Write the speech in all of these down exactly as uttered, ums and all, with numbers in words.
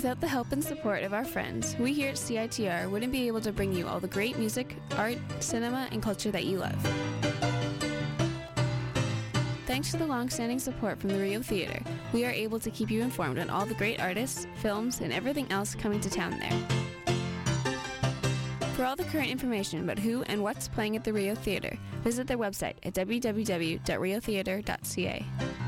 Without the help and support of our friends, we here at C I T R wouldn't be able to bring you all the great music, art, cinema, and culture that you love. Thanks to the long-standing support from the Rio Theatre, we are able to keep you informed on all the great artists, films, and everything else coming to town there. For all the current information about who and what's playing at the Rio Theatre, visit their website at w w w dot rio theatre dot c a.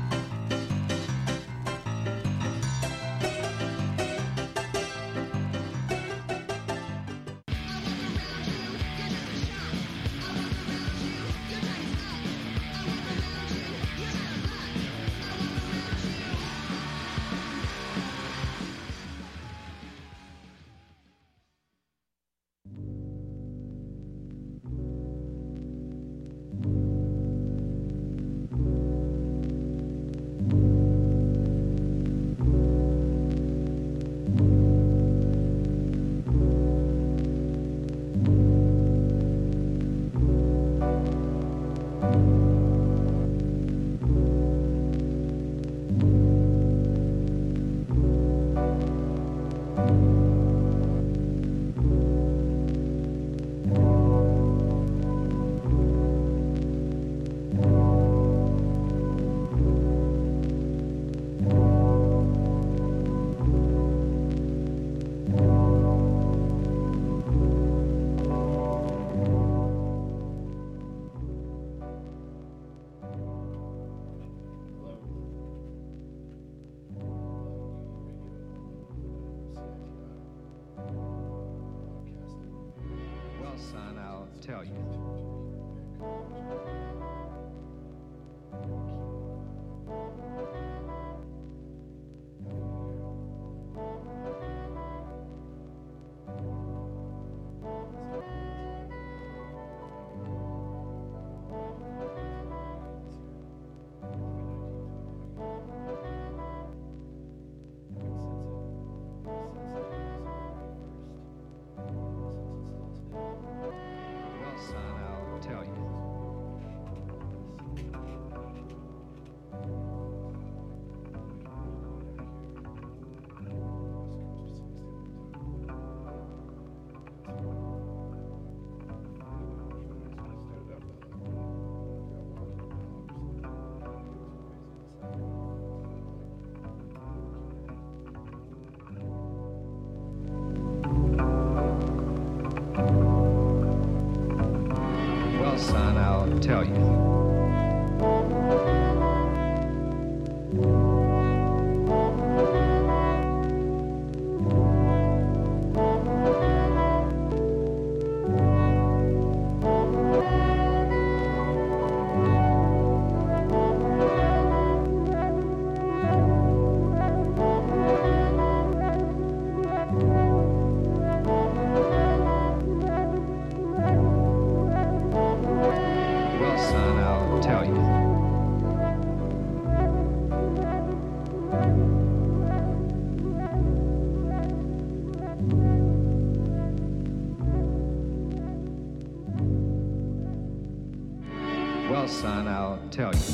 Son, I'll tell you. Son, I'll tell you. Well, son, I'll tell you.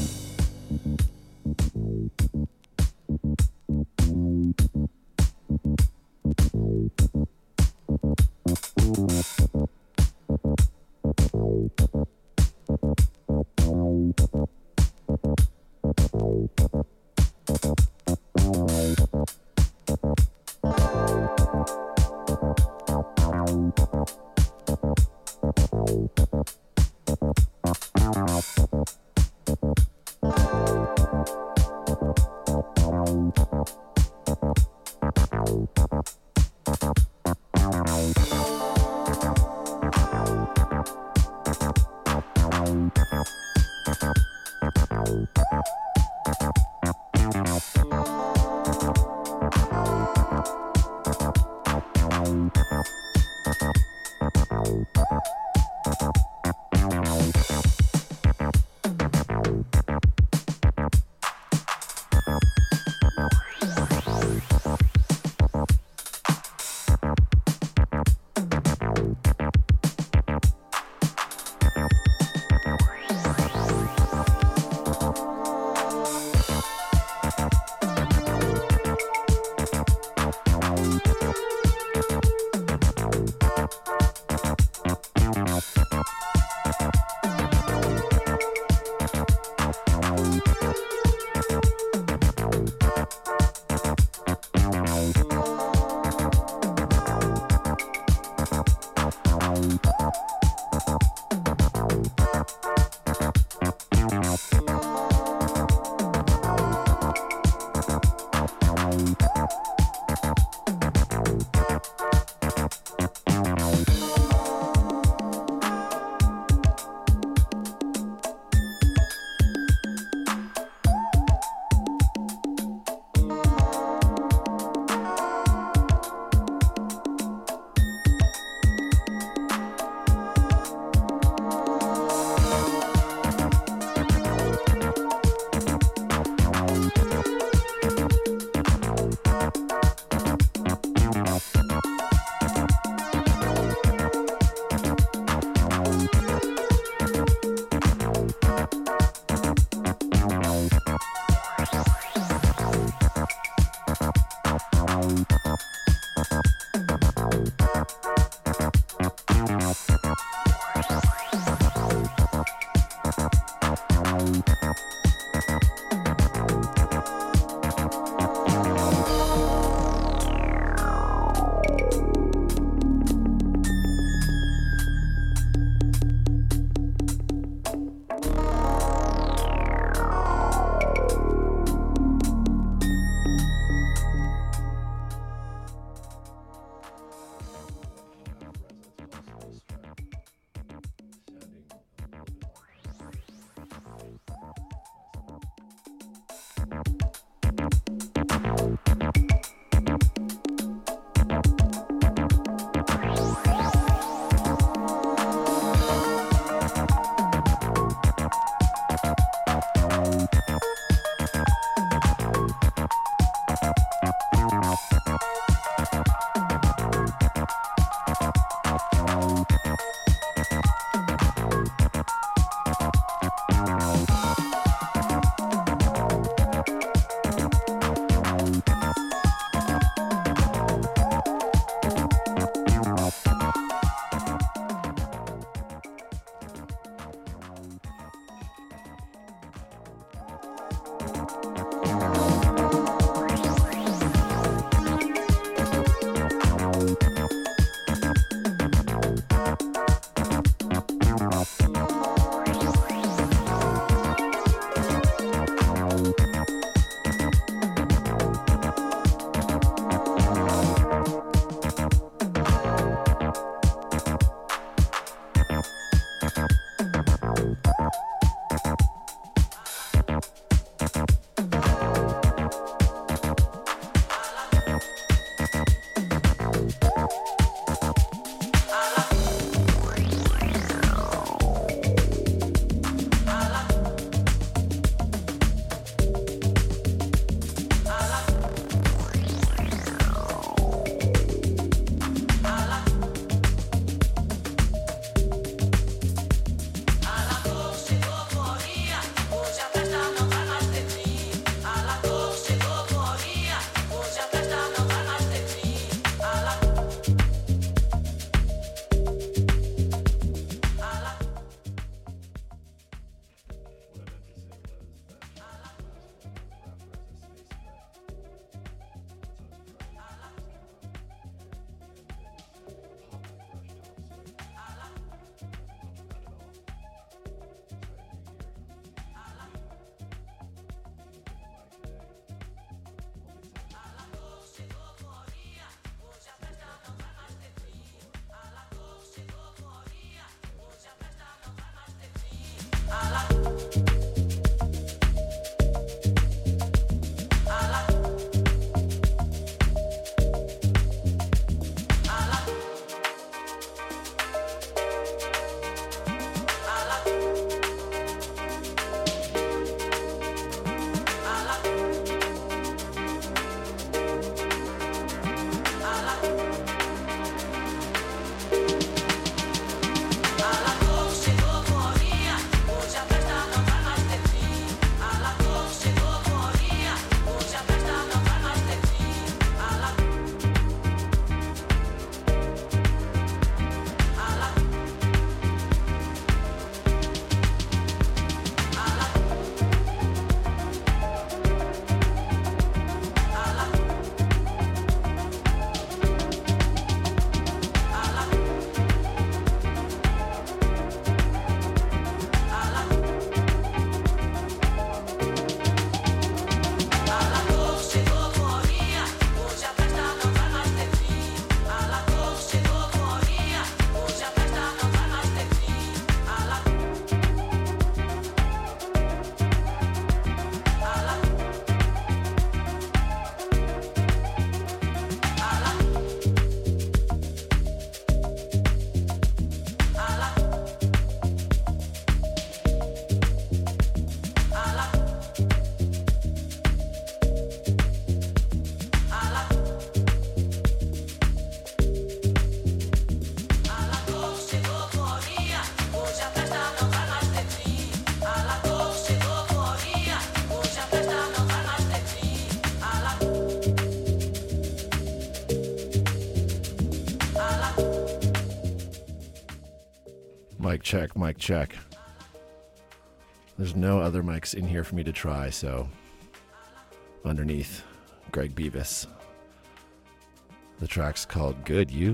Mic check, mic check. There's no other mics in here for me to try, so underneath, Greg Beavis. The track's called Good You.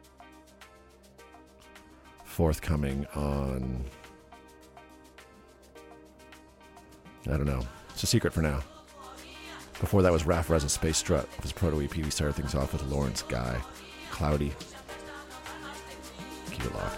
Forthcoming on, I don't know. It's a secret for now. Before that was Raph Rez and Space Strut with his proto E P. We started things off with Lawrence Guy, Cloudy. Keep it locked.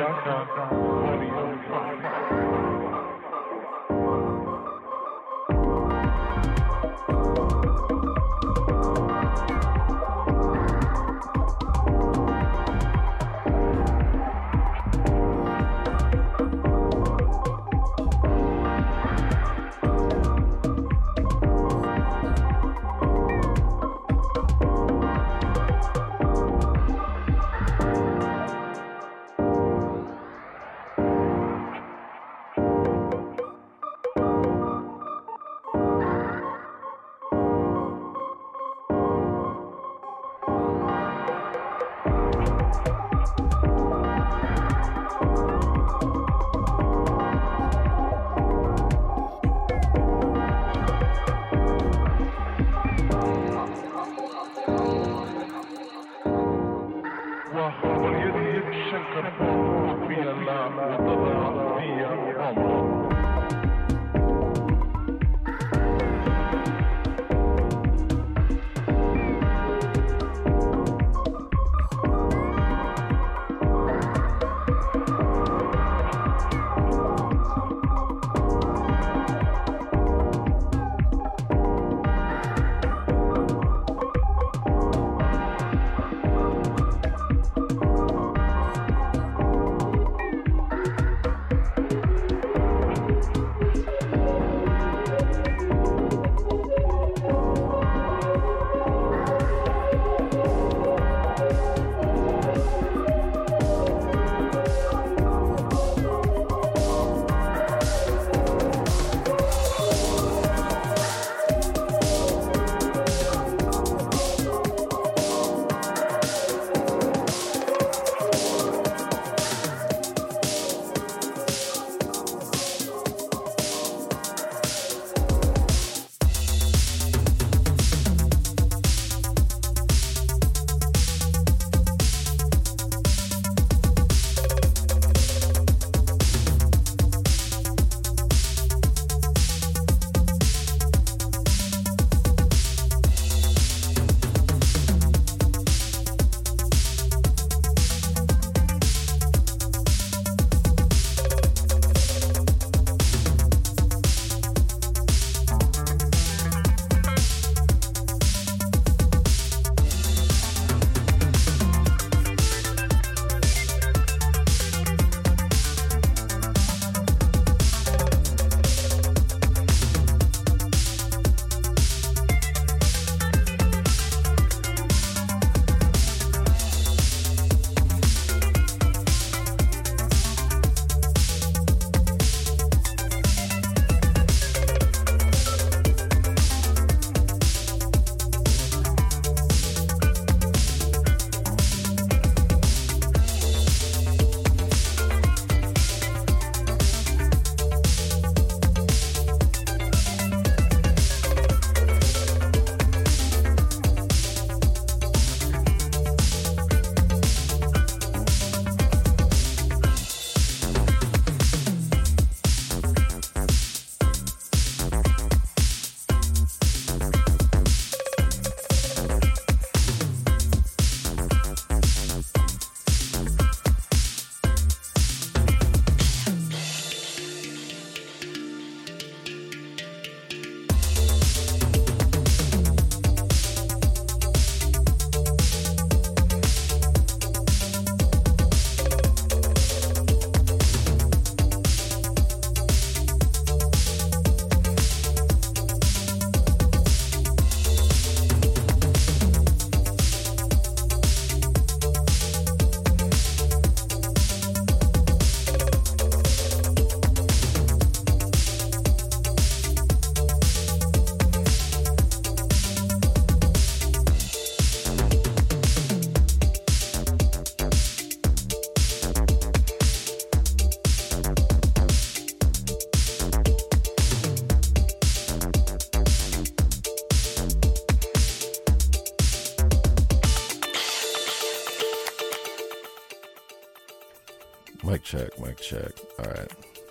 Mic check, mic check. All right.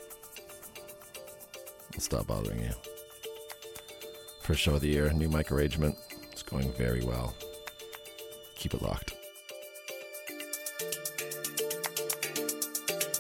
I'll stop bothering you. First show of the year, new mic arrangement. It's going very well. Keep it locked.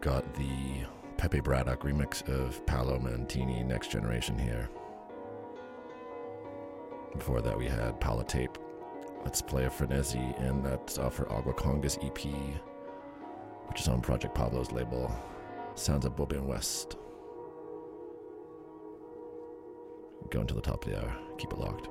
got the Pepe Braddock remix of Paolo Mantini, Next Generation here. Before that we had Paolo Tape, Let's Play a Frenesi, and that's off her Agua Congas E P, which is on Project Pablo's label, Sounds of Bobby and West. Going to the top of the hour. Keep it locked.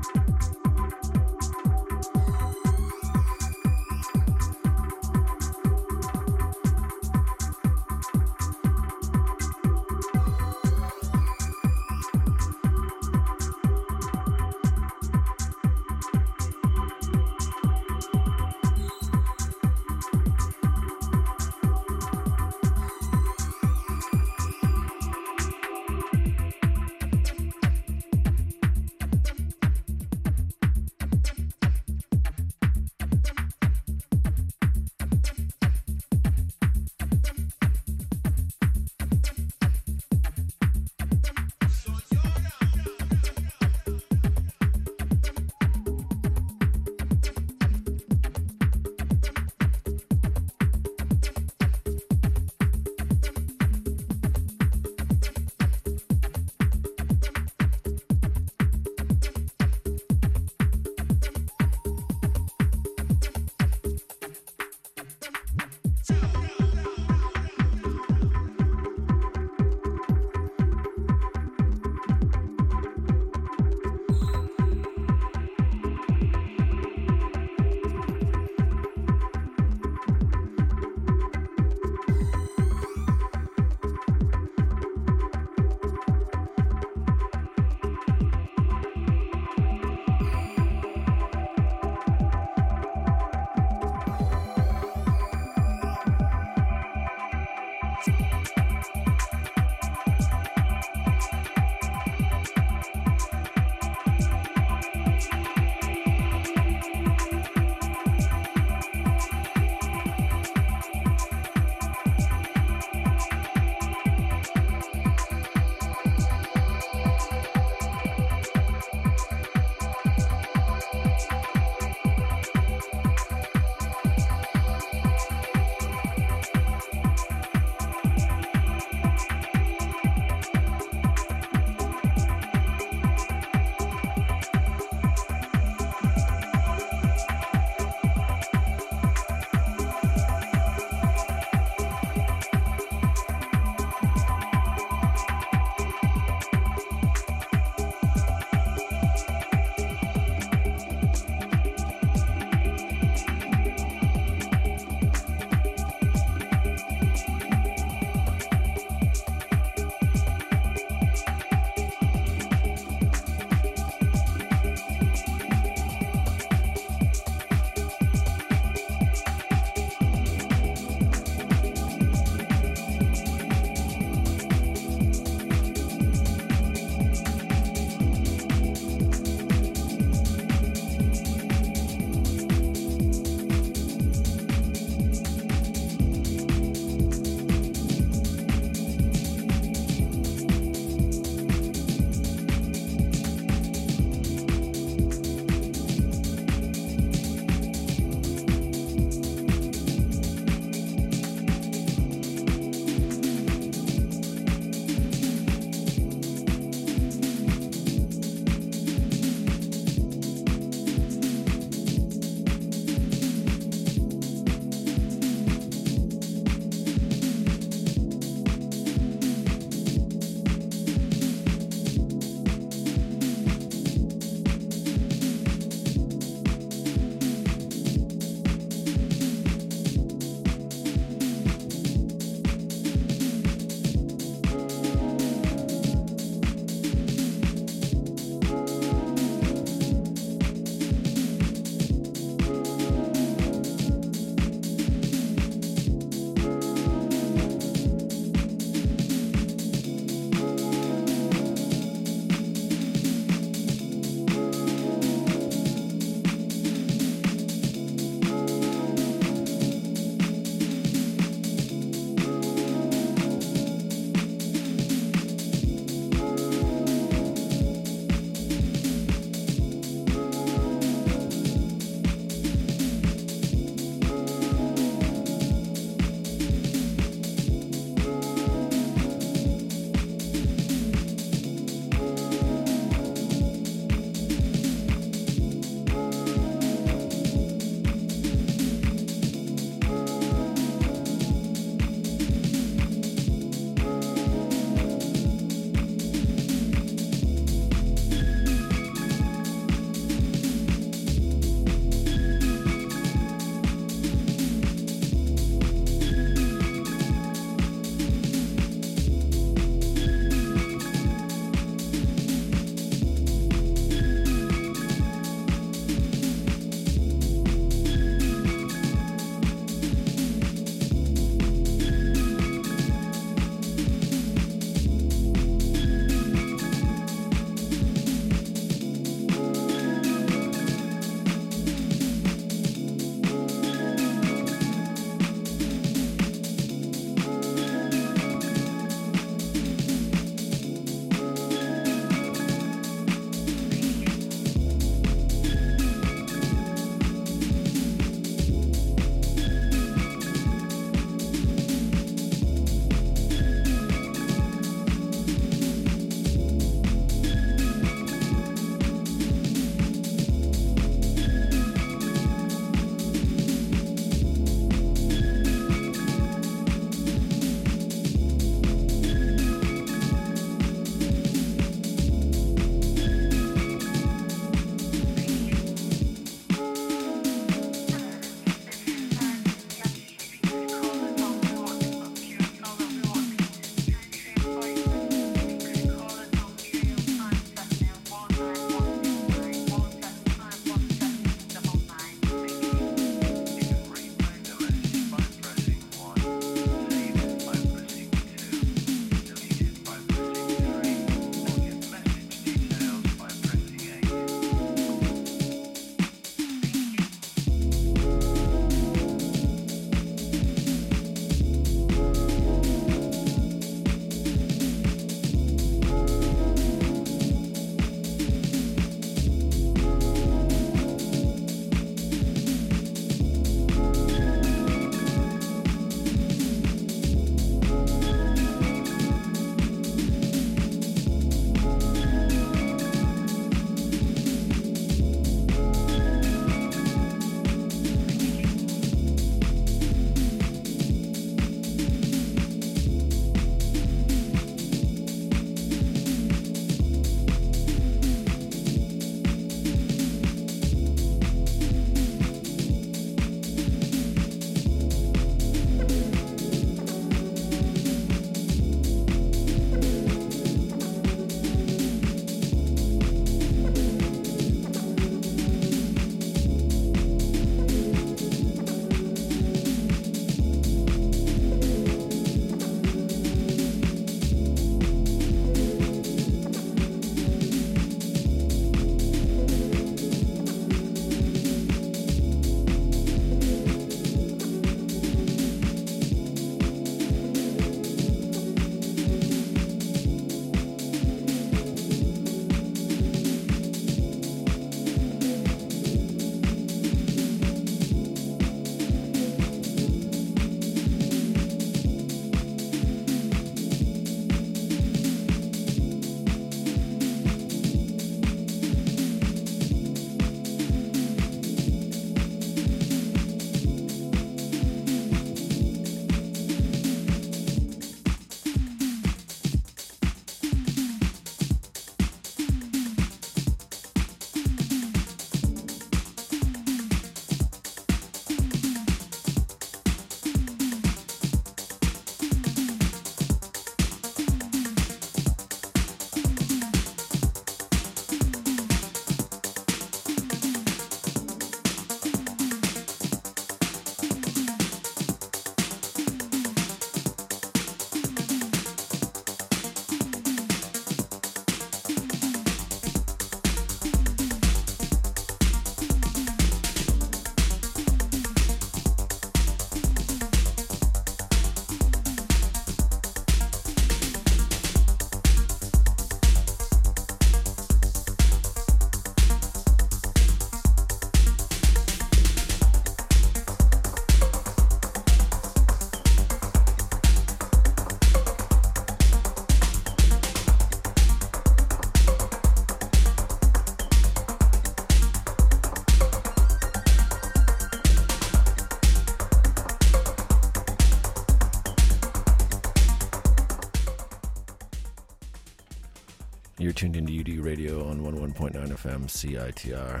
You're tuned into U D Radio on one oh one point nine F M C I T R.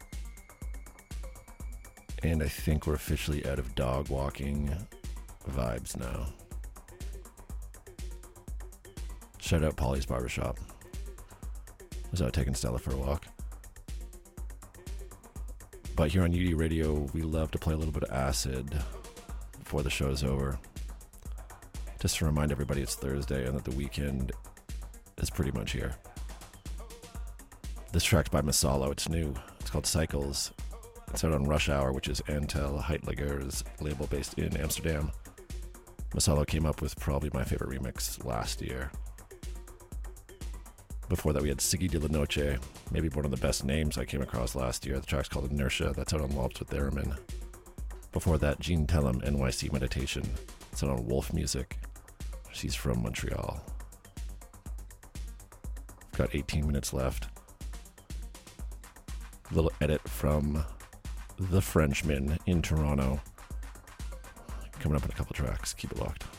And I think we're officially out of dog walking vibes now. Shout out Polly's Barbershop. I was out taking Stella for a walk. But here on U D Radio, we love to play a little bit of acid before the show is over. Just to remind everybody it's Thursday and that the weekend is pretty much here. This track's by Masalo. It's new. It's called Cycles. It's out on Rush Hour, which is Antel Heitliger's label based in Amsterdam. Masalo came up with probably my favorite remix last year. Before that, we had Siggy de la Noche, maybe one of the best names I came across last year. The track's called Inertia. That's out on Lobs with Theremin. Before that, Gene Tellem, N Y C Meditation. It's out on Wolf Music. She's from Montreal. Got eighteen minutes left. A little edit from The Frenchman in Toronto. Coming up in a couple tracks. Keep it locked.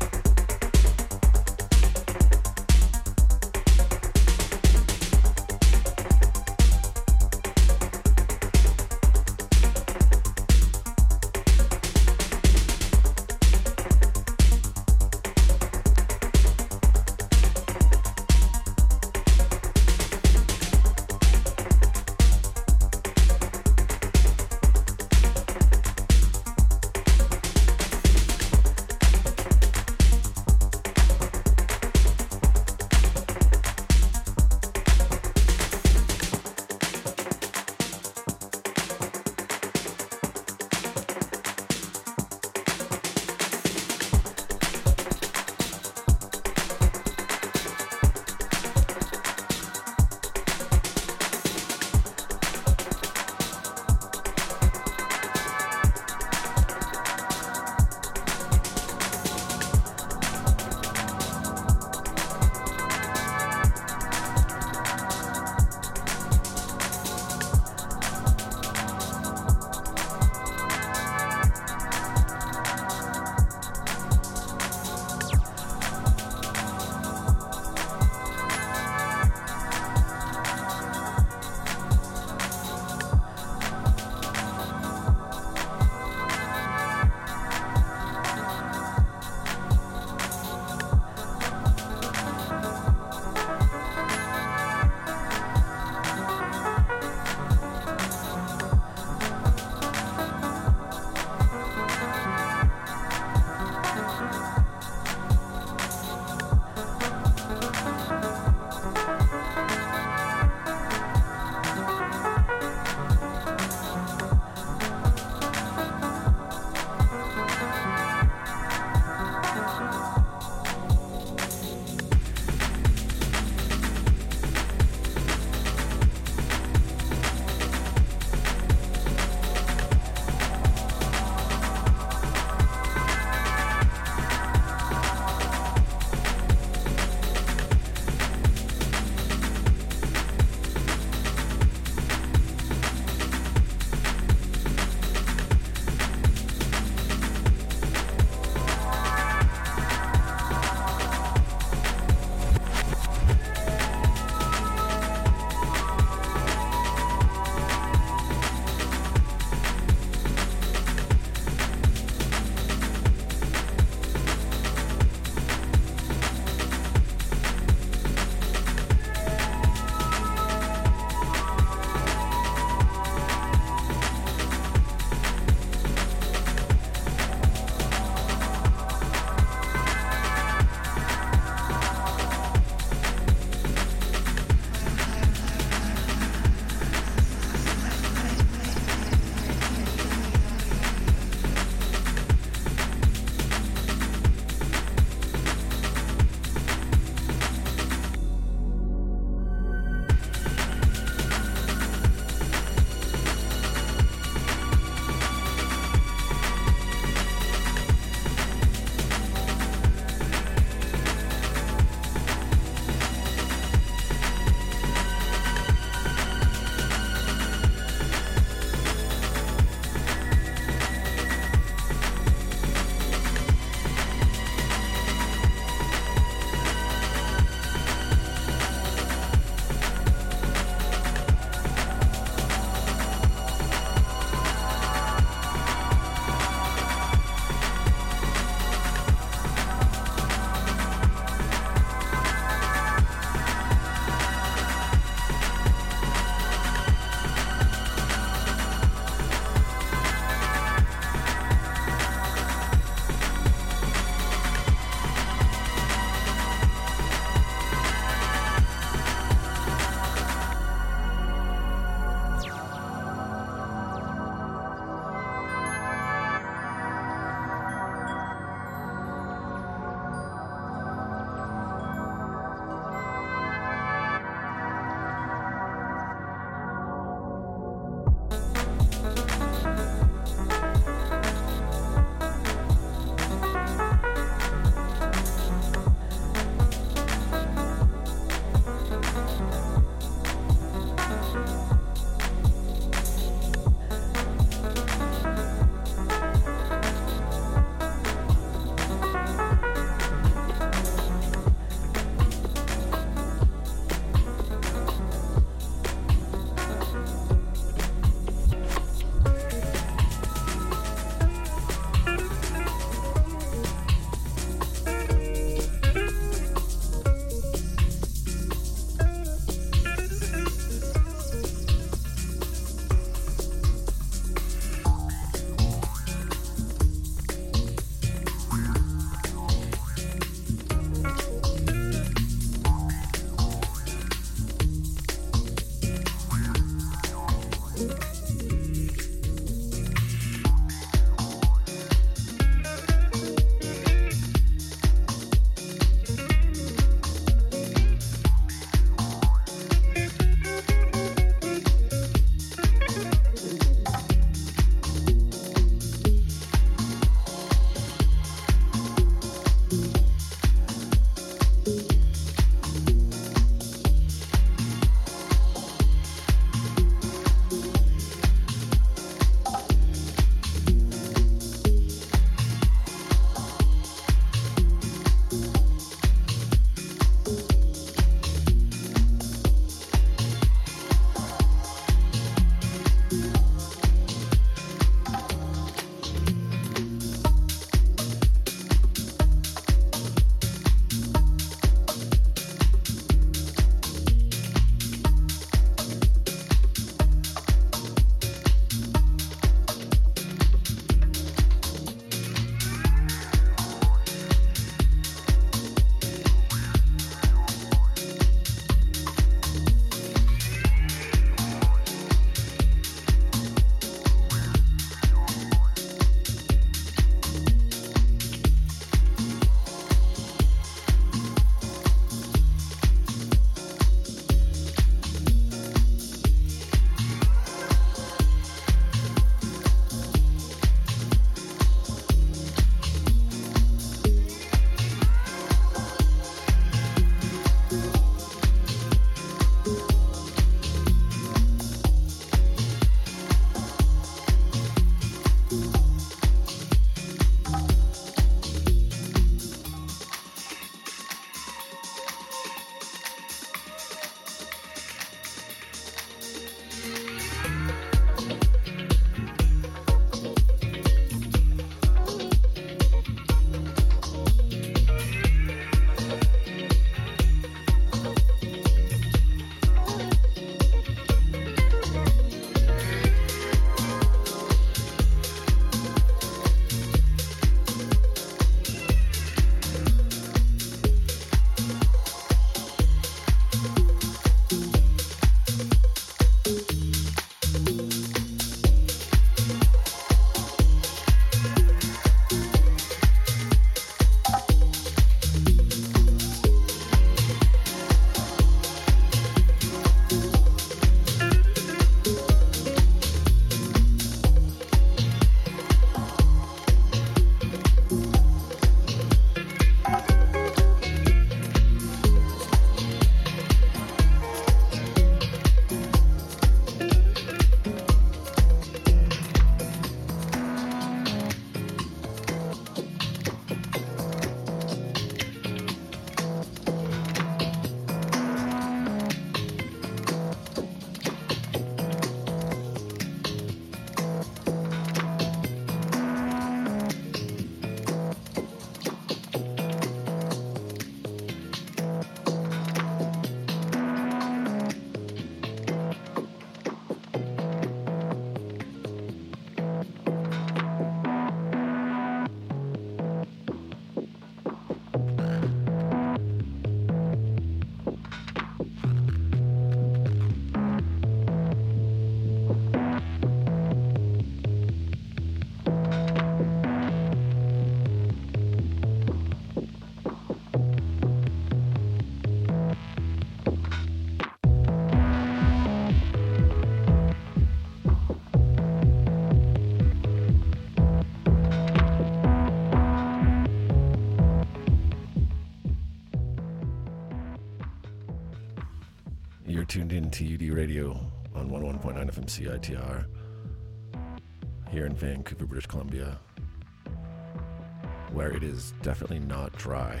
to U D Radio on one oh one point nine F M C I T R here in Vancouver, British Columbia, where it is definitely not dry.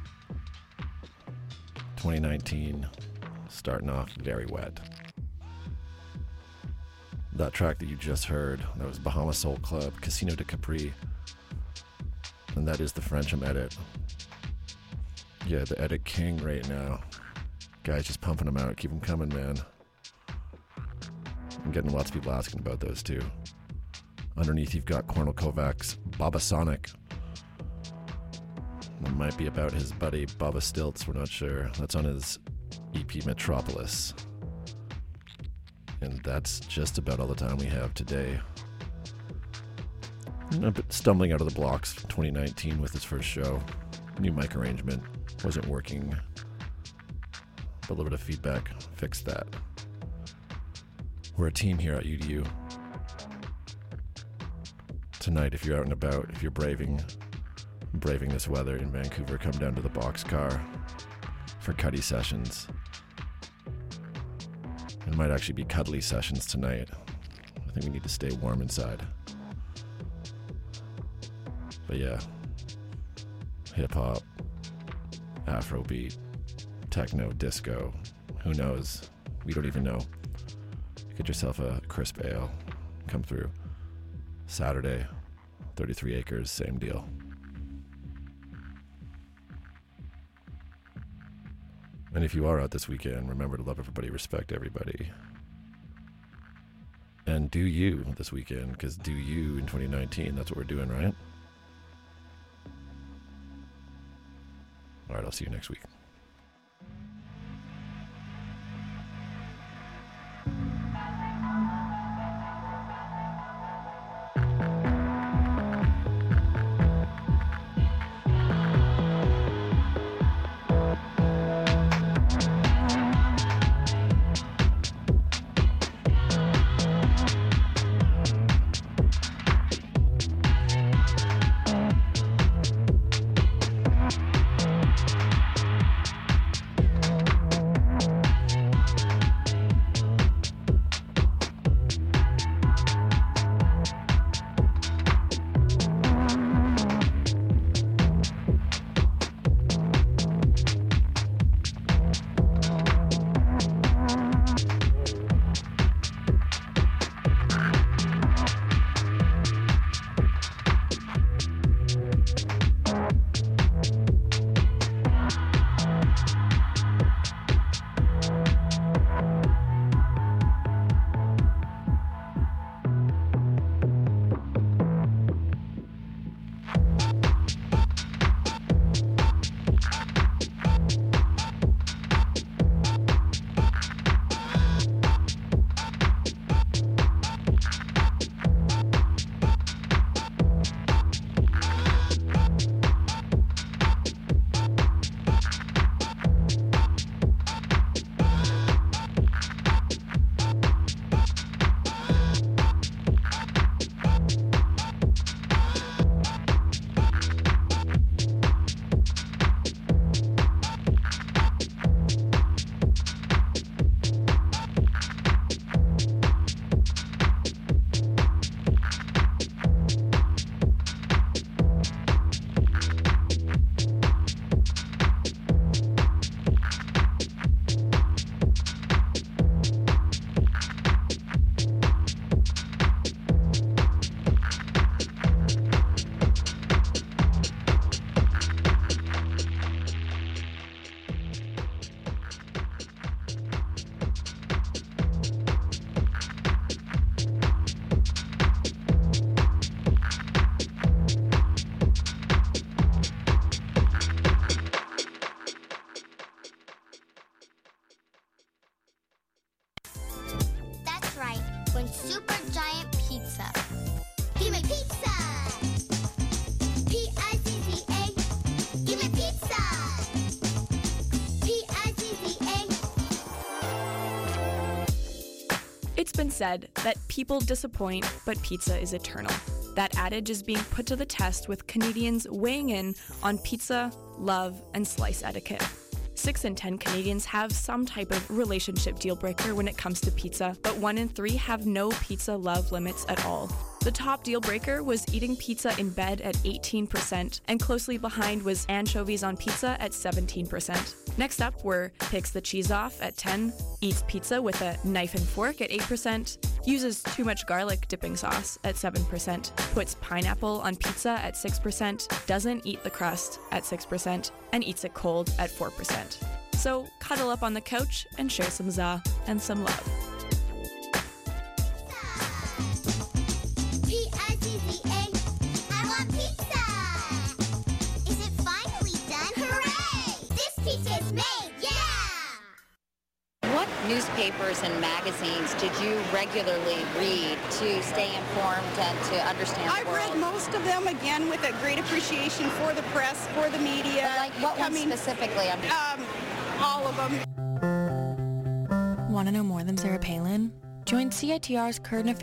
twenty nineteen starting off very wet. That track that you just heard, that was Bahama Soul Club, Casino de Capri, and that is the Frencham edit. Yeah, the edit king right now. Guys, just pumping them out. Keep them coming, man. I'm getting lots of people asking about those too. Underneath, you've got Cornel Kovacs, Baba Sonic. It might be about his buddy Baba Stilts, we're not sure. That's on his E P Metropolis. And that's just about all the time we have today. A bit stumbling out of the blocks twenty nineteen with his first show. New mic arrangement wasn't working. But a little bit of feedback fixed that. We're a team here at U D U. Tonight, if you're out and about, if you're braving braving this weather in Vancouver, come down to the Boxcar for Cuddy sessions. It might actually be cuddly sessions tonight. I think we need to stay warm inside. But yeah, hip-hop, Afrobeat, techno, disco, who knows? We don't even know. Get yourself a crisp ale, come through. Saturday, thirty-three acres, same deal. And if you are out this weekend, remember to love everybody, respect everybody. And do you this weekend, because do you in twenty nineteen, that's what we're doing, right? All right, I'll see you next week. When Super Giant Pizza. Give me pizza! P I Z Z A. Give me pizza! P I Z Z A. It's been said that people disappoint, but pizza is eternal. That adage is being put to the test with Canadians weighing in on pizza, love, and slice etiquette. Six in ten Canadians have some type of relationship deal breaker when it comes to pizza, but one in three have no pizza love limits at all. The top deal breaker was eating pizza in bed at eighteen percent, and closely behind was anchovies on pizza at seventeen percent. Next up were picks the cheese off at ten, eats pizza with a knife and fork at eight percent, uses too much garlic dipping sauce at seven percent, puts pineapple on pizza at six percent, doesn't eat the crust at six percent, and eats it cold at four percent. So cuddle up on the couch and share some za and some love. P I Z Z A, I want pizza! Is it finally done? Hooray! This pizza is made, yeah! What newspapers and magazines did you regularly read to stay informed and to understand the I've world? read most of them, again, with a great appreciation for the press, for the media. But like what one Coming- specifically? I'm Um, all of them. Want to know more than Sarah Palin? Join C I T R's current